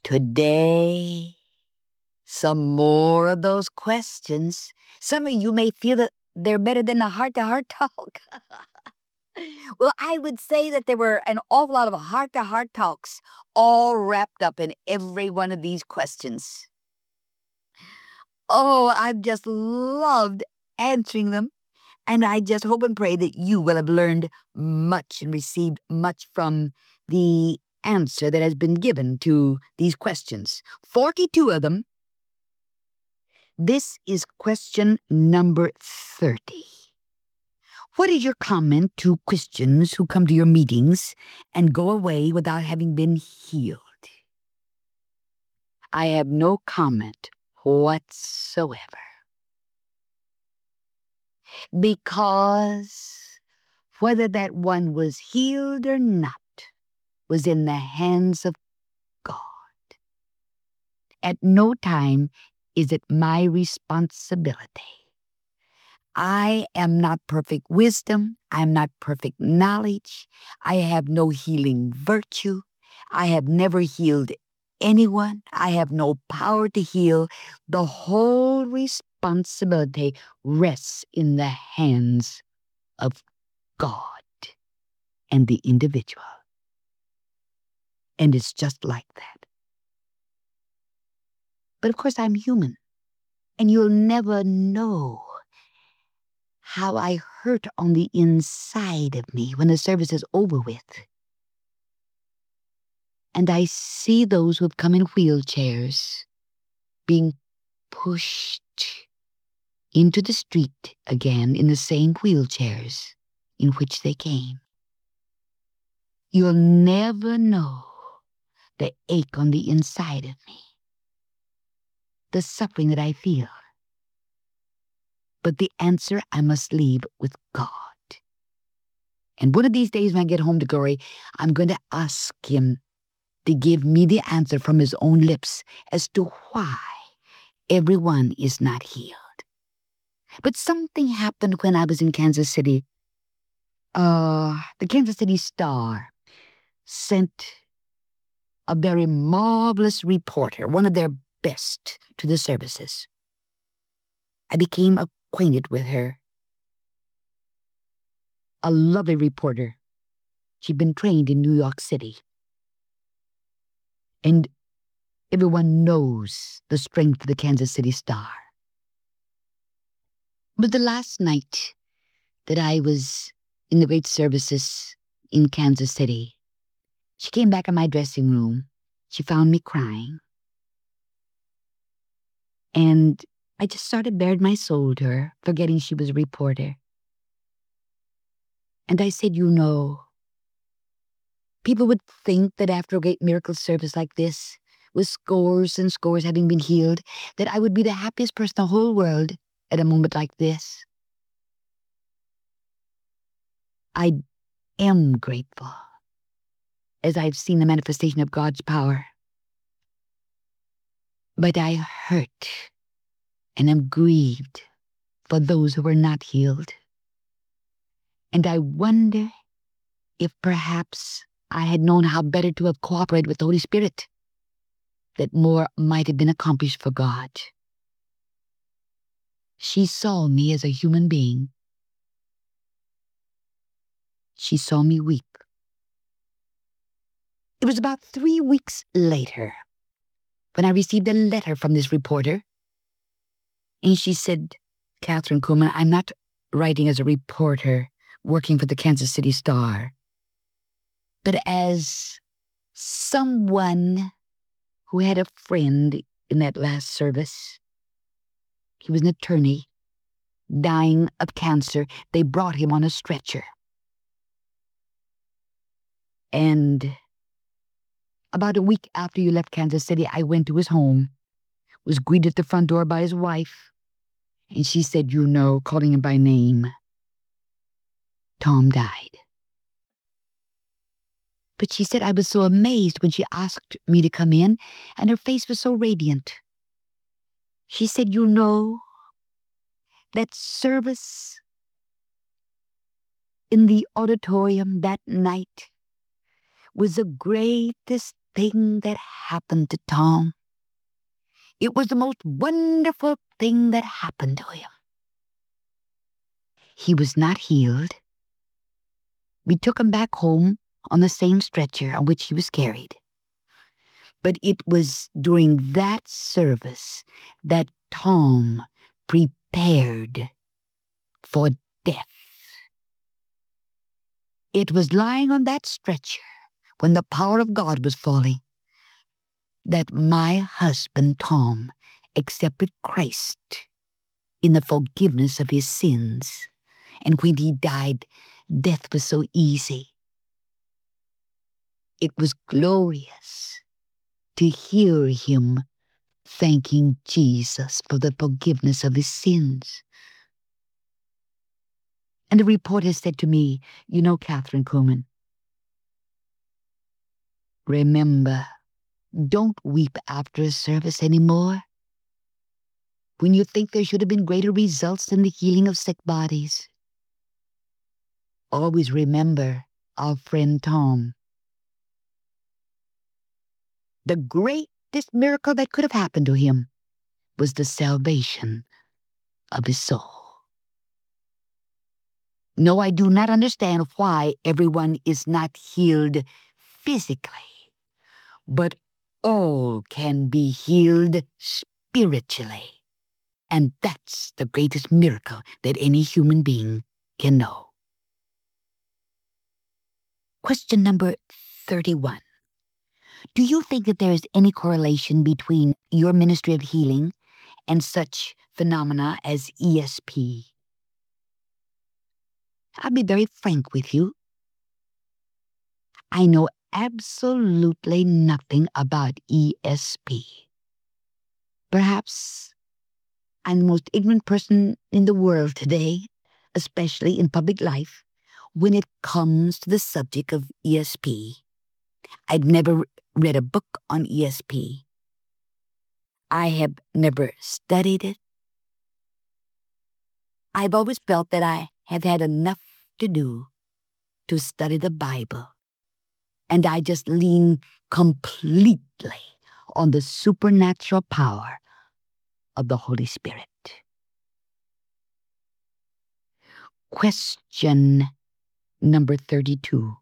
Today, some more of those questions. Some of you may feel that they're better than a heart-to-heart talk. Well, I would say that there were an awful lot of heart-to-heart talks all wrapped up in every one of these questions. Oh, I've just loved answering them, and I just hope and pray that you will have learned much and received much from the answer that has been given to these questions. 42 of them. This is question number 30. What is your comment to Christians who come to your meetings and go away without having been healed? I have no comment whatsoever. Because whether that one was healed or not was in the hands of God. At no time is it my responsibility. I am not perfect wisdom. I am not perfect knowledge. I have no healing virtue. I have never healed anyone. I have no power to heal. The whole responsibility rests in the hands of God and the individual. And it's just like that. But of course, I'm human, and you'll never know how I hurt on the inside of me when the service is over with. And I see those who have come in wheelchairs being pushed into the street again in the same wheelchairs in which they came. You'll never know the ache on the inside of me, the suffering that I feel. But the answer I must leave with God. And one of these days when I get home to glory, I'm going to ask Him to give me the answer from His own lips as to why everyone is not healed. But something happened when I was in Kansas City. The Kansas City Star sent a very marvelous reporter, one of their best, to the services. I became acquainted with her. A lovely reporter. She'd been trained in New York City. And everyone knows the strength of the Kansas City Star. But the last night that I was in the great services in Kansas City, she came back in my dressing room. She found me crying. And I just sort of bared my soul to her, forgetting she was a reporter. And I said, you know, people would think that after a great miracle service like this, with scores and scores having been healed, that I would be the happiest person in the whole world at a moment like this. I am grateful as I've seen the manifestation of God's power. But I hurt and am grieved for those who were not healed. And I wonder if perhaps I had known how better to have cooperated with the Holy Spirit, that more might have been accomplished for God. She saw me as a human being. She saw me weep. It was about 3 weeks later when I received a letter from this reporter. And she said, Catherine Kuhlman, I'm not writing as a reporter working for the Kansas City Star, but as someone who had a friend in that last service. He was an attorney, dying of cancer. They brought him on a stretcher. And about a week after you left Kansas City, I went to his home, was greeted at the front door by his wife, and she said, you know, calling him by name, Tom died. But she said I was so amazed when she asked me to come in, and her face was so radiant. She said, you know, that service in the auditorium that night was the greatest thing that happened to Tom. It was the most wonderful thing that happened to him. He was not healed. We took him back home on the same stretcher on which he was carried. But it was during that service that Tom prepared for death. It was lying on that stretcher when the power of God was falling that my husband Tom accepted Christ in the forgiveness of his sins. And when he died, death was so easy. It was glorious to hear him thanking Jesus for the forgiveness of his sins. And the reporter said to me, "You know, Catherine Kuhlman, remember, don't weep after a service anymore. When you think there should have been greater results in the healing of sick bodies, always remember our friend Tom. The greatest miracle that could have happened to him was the salvation of his soul." No, I do not understand why everyone is not healed physically, but all can be healed spiritually. And that's the greatest miracle that any human being can know. Question number 31. Do you think that there is any correlation between your ministry of healing and such phenomena as ESP? I'll be very frank with you. I know absolutely nothing about ESP. Perhaps I'm the most ignorant person in the world today, especially in public life, when it comes to the subject of ESP. I'd never read a book on ESP. I have never studied it. I've always felt that I have had enough to do to study the Bible, and I just lean completely on the supernatural power of the Holy Spirit. Question number 32.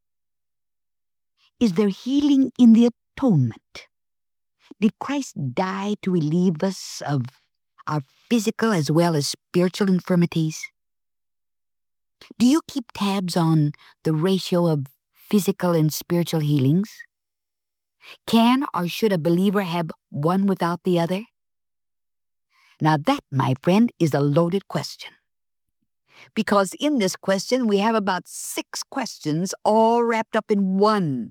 Is there healing in the atonement? Did Christ die to relieve us of our physical as well as spiritual infirmities? Do you keep tabs on the ratio of physical and spiritual healings? Can or should a believer have one without the other? Now that, my friend, is a loaded question. Because in this question, we have about 6 questions all wrapped up in one.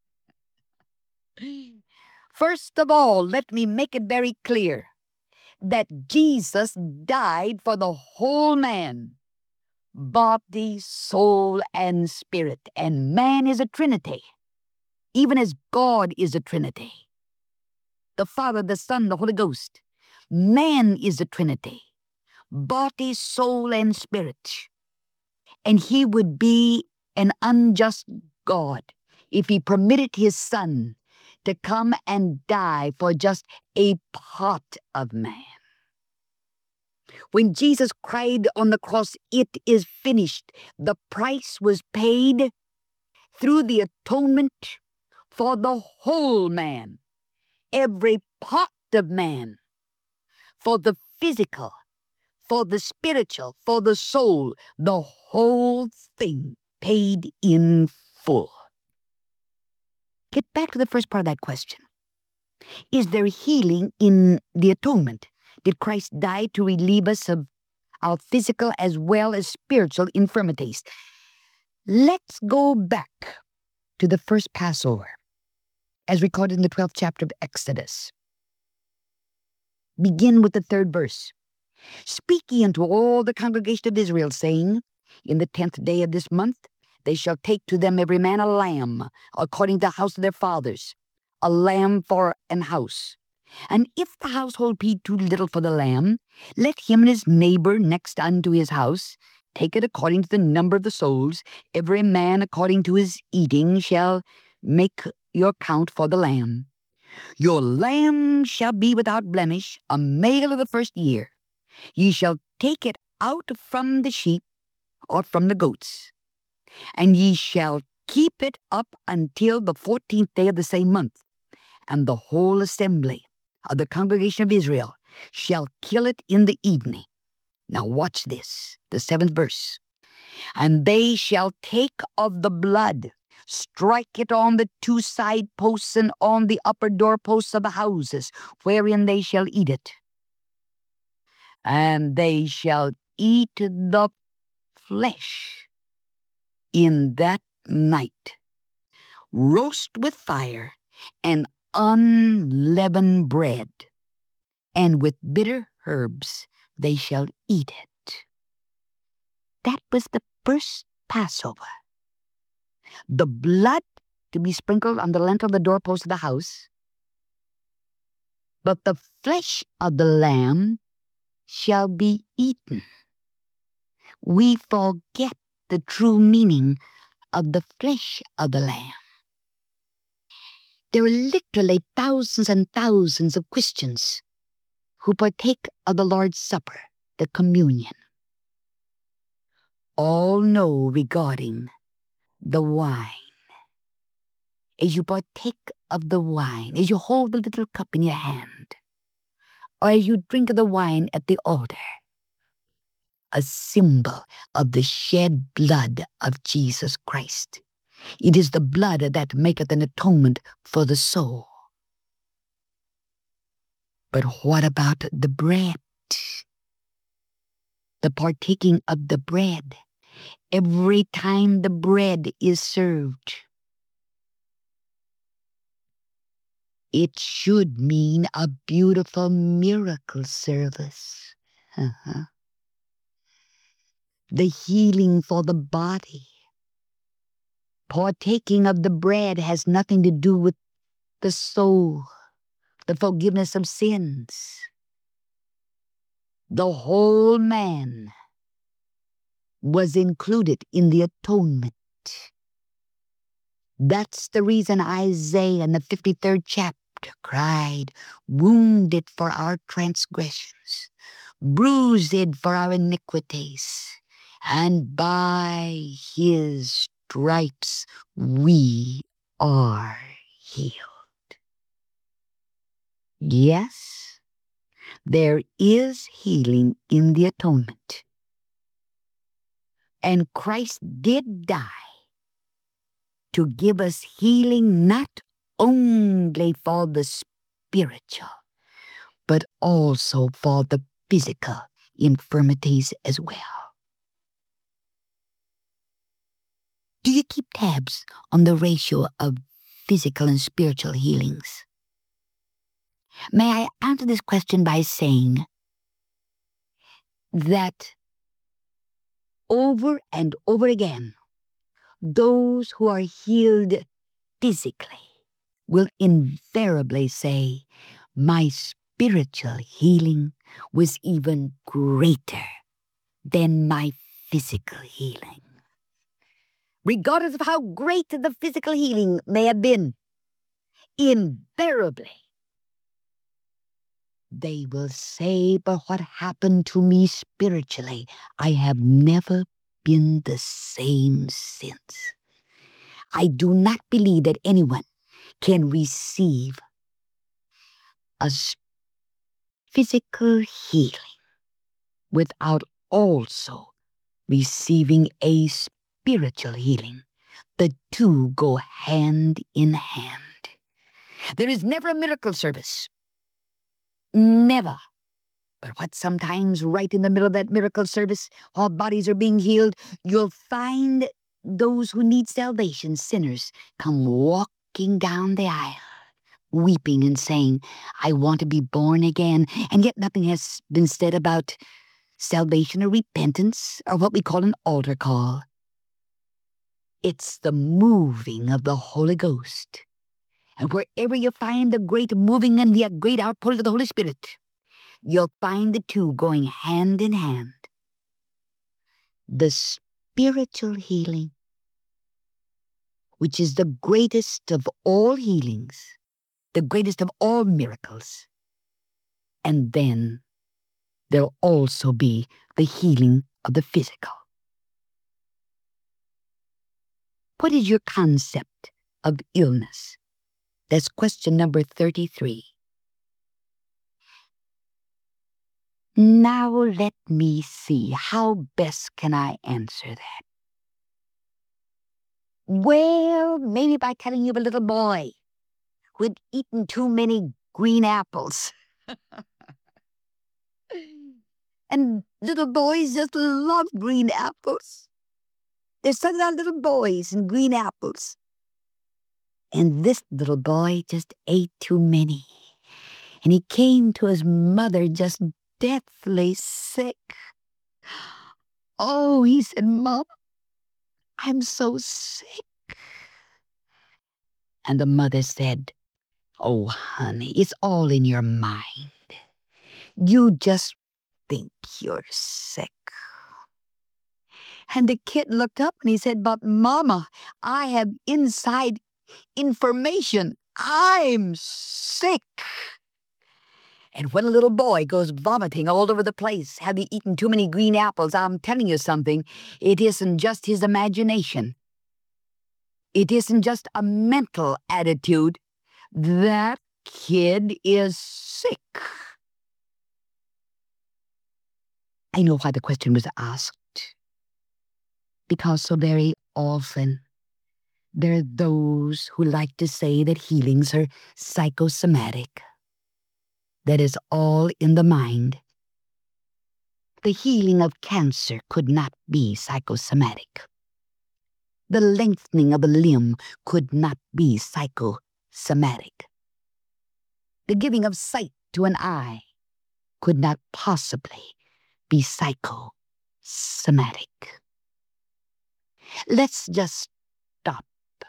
First of all, let me make it very clear that Jesus died for the whole man, body, soul, and spirit. And man is a trinity, even as God is a trinity. The Father, the Son, the Holy Ghost. Man is a trinity, body, soul, and spirit. And he would be an unjust God if he permitted his Son to come and die for just a part of man. When Jesus cried on the cross, "It is finished," the price was paid through the atonement for the whole man, every part of man, for the physical, for the spiritual, for the soul, the whole thing paid in full. Get back to the first part of that question. Is there healing in the atonement? Did Christ die to relieve us of our physical as well as spiritual infirmities? Let's go back to the first Passover, as recorded in the 12th chapter of Exodus. Begin with the 3rd verse. "Speak ye unto all the congregation of Israel, saying, In the 10th day of this month they shall take to them every man a lamb, according to the house of their fathers, a lamb for an house. And if the household be too little for the lamb, let him and his neighbor next unto his house take it according to the number of the souls. Every man according to his eating shall make your count for the lamb. Your lamb shall be without blemish, a male of the first year. Ye shall take it out from the sheep or from the goats, and ye shall keep it up until the 14th day of the same month. And the whole assembly of the congregation of Israel shall kill it in the evening. Now watch this, the 7th verse. And they shall take of the blood, strike it on the 2 side posts and on the upper doorposts of the houses, wherein they shall eat it. And they shall eat the flesh in that night, roast with fire and unleavened bread, and with bitter herbs they shall eat it. That was the first Passover. The blood to be sprinkled on the lintel of the doorpost of the house, but the flesh of the lamb shall be eaten. We forget the true meaning of the flesh of the lamb. There are literally thousands and thousands of Christians who partake of the Lord's Supper, the communion. All know regarding the wine. As you partake of the wine, as you hold the little cup in your hand, or as you drink of the wine at the altar, a symbol of the shed blood of Jesus Christ. It is the blood that maketh an atonement for the soul. But what about the bread? The partaking of the bread. Every time the bread is served, it should mean a beautiful miracle service. The healing for the body. Partaking of the bread has nothing to do with the soul, the forgiveness of sins. The whole man was included in the atonement. That's the reason Isaiah in the 53rd chapter cried, wounded for our transgressions, bruised for our iniquities, and by his stripes we are healed. Yes, there is healing in the atonement. And Christ did die to give us healing not only for the spiritual, but also for the physical infirmities as well. Do you keep tabs on the ratio of physical and spiritual healings? May I answer this question by saying that over and over again, those who are healed physically will invariably say, my spiritual healing was even greater than my physical healing. Regardless of how great the physical healing may have been, invariably, they will say, but what happened to me spiritually, I have never been the same since. I do not believe that anyone can receive a physical healing without also receiving a spiritual healing. The two go hand in hand. There is never a miracle service. Never. But what sometimes right in the middle of that miracle service, while bodies are being healed, you'll find those who need salvation, sinners, come walking down the aisle, weeping and saying, I want to be born again. And yet nothing has been said about salvation or repentance or what we call an altar call. It's the moving of the Holy Ghost. And wherever you find the great moving and the great outpouring of the Holy Spirit, you'll find the two going hand in hand. The spiritual healing which is the greatest of all healings, the greatest of all miracles. And then there'll also be the healing of the physical. What is your concept of illness? That's question number 33. Now let me see, how best can I answer that? Well, maybe by telling you of a little boy who'd eaten too many green apples. And little boys just love green apples. There's something about little boys and green apples. And this little boy just ate too many. And he came to his mother just deathly sick. Oh, he said, "Mom, I'm so sick." And the mother said, "Oh, honey, it's all in your mind. You just think you're sick." And the kid looked up and he said, "But Mama, I have inside information. I'm sick." And when a little boy goes vomiting all over the place, having eaten too many green apples, I'm telling you something, it isn't just his imagination. It isn't just a mental attitude. That kid is sick. I know why the question was asked. Because so very often there are those who like to say that healings are psychosomatic. That is all in the mind. The healing of cancer could not be psychosomatic. The lengthening of a limb could not be psychosomatic. The giving of sight to an eye could not possibly be psychosomatic. Let's just stop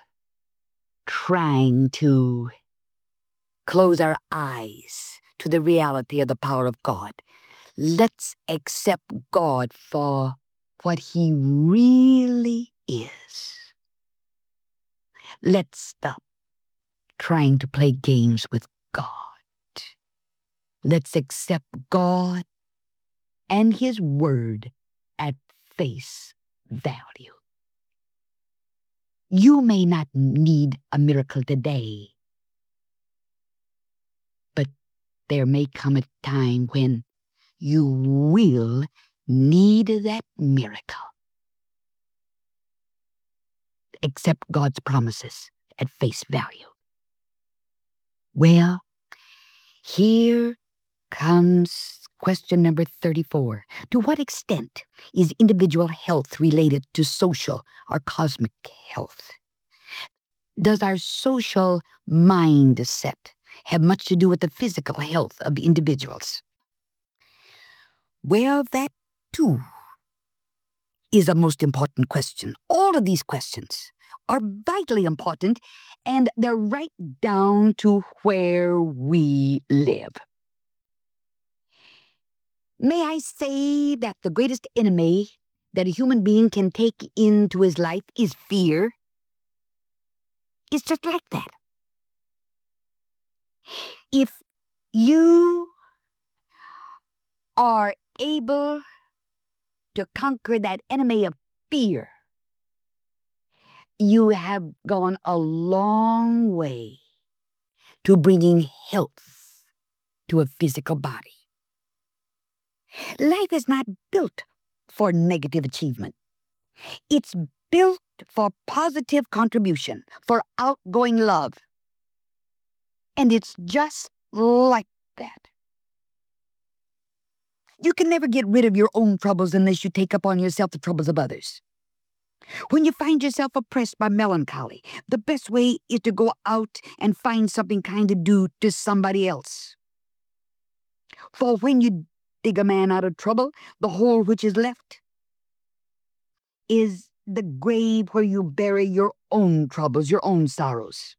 trying to close our eyes to the reality of the power of God. Let's accept God for what He really is. Let's stop trying to play games with God. Let's accept God and His Word at face value. You may not need a miracle today, but there may come a time when you will need that miracle. Accept God's promises at face value. Well, here comes question number 34. To what extent is individual health related to social or cosmic health? Does our social mindset have much to do with the physical health of individuals? Well, that too is a most important question. All of these questions are vitally important, and they're right down to where we live. May I say that the greatest enemy that a human being can take into his life is fear? It's just like that. If you are able to conquer that enemy of fear, you have gone a long way to bringing health to a physical body. Life is not built for negative achievement. It's built for positive contribution, for outgoing love. And it's just like that. You can never get rid of your own troubles unless you take upon yourself the troubles of others. When you find yourself oppressed by melancholy, the best way is to go out and find something kind to do to somebody else. For when you dig a man out of trouble, the hole which is left is the grave where you bury your own troubles, your own sorrows.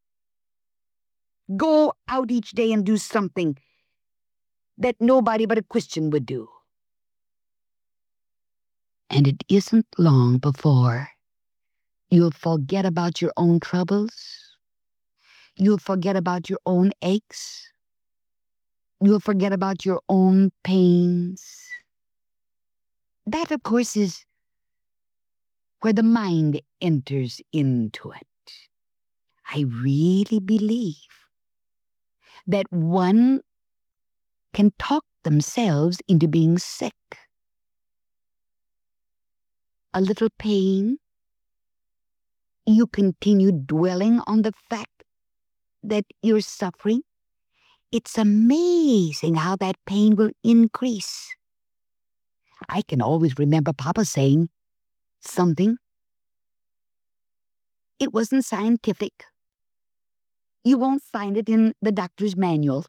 Go out each day and do something that nobody but a Christian would do. And it isn't long before You'll forget about your own troubles. You'll forget about your own aches. You'll forget about your own pains. That, of course, is where the mind enters into it. I really believe that one can talk themselves into being sick. A little pain, you continue dwelling on the fact that you're suffering. It's amazing how that pain will increase. I can always remember Papa saying something. It wasn't scientific. You won't find it in the doctor's manual.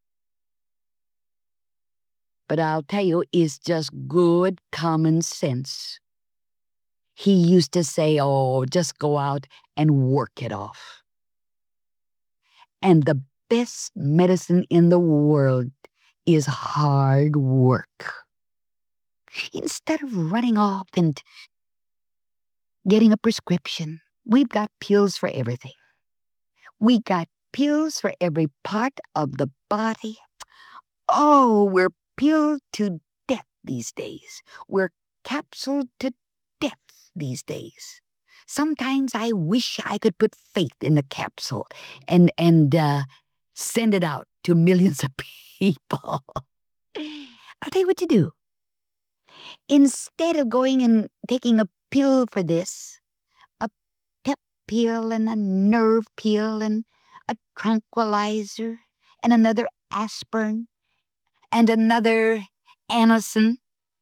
But I'll tell you, it's just good common sense. He used to say, oh, just go out and work it off. And the best medicine in the world is hard work. Instead of running off and getting a prescription, we've got pills for everything. We got pills for every part of the body. Oh, we're pilled to death these days. We're capsuled to death these days. Sometimes I wish I could put faith in the capsule and send it out to millions of people. I'll tell you what to do. Instead of going and taking a pill for this, a pep pill and a nerve pill and a tranquilizer and another aspirin and another Anacin,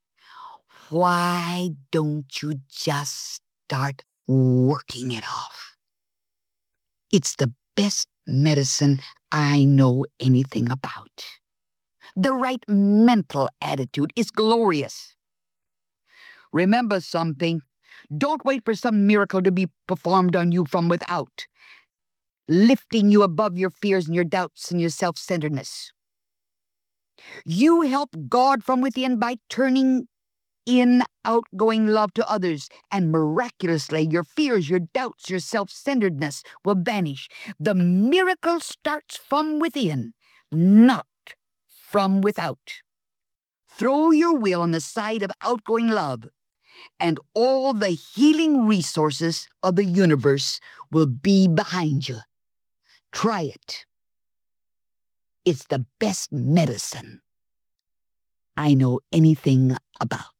why don't you just start working it off? It's the best medicine I know anything about. The right mental attitude is glorious. Remember something. Don't wait for some miracle to be performed on you from without, lifting you above your fears and your doubts and your self-centeredness. You help God from within by turning in outgoing love to others, and miraculously your fears, your doubts, your self-centeredness will vanish. The miracle starts from within, not from without. Throw your will on the side of outgoing love, and all the healing resources of the universe will be behind you. Try it. It's the best medicine I know anything about.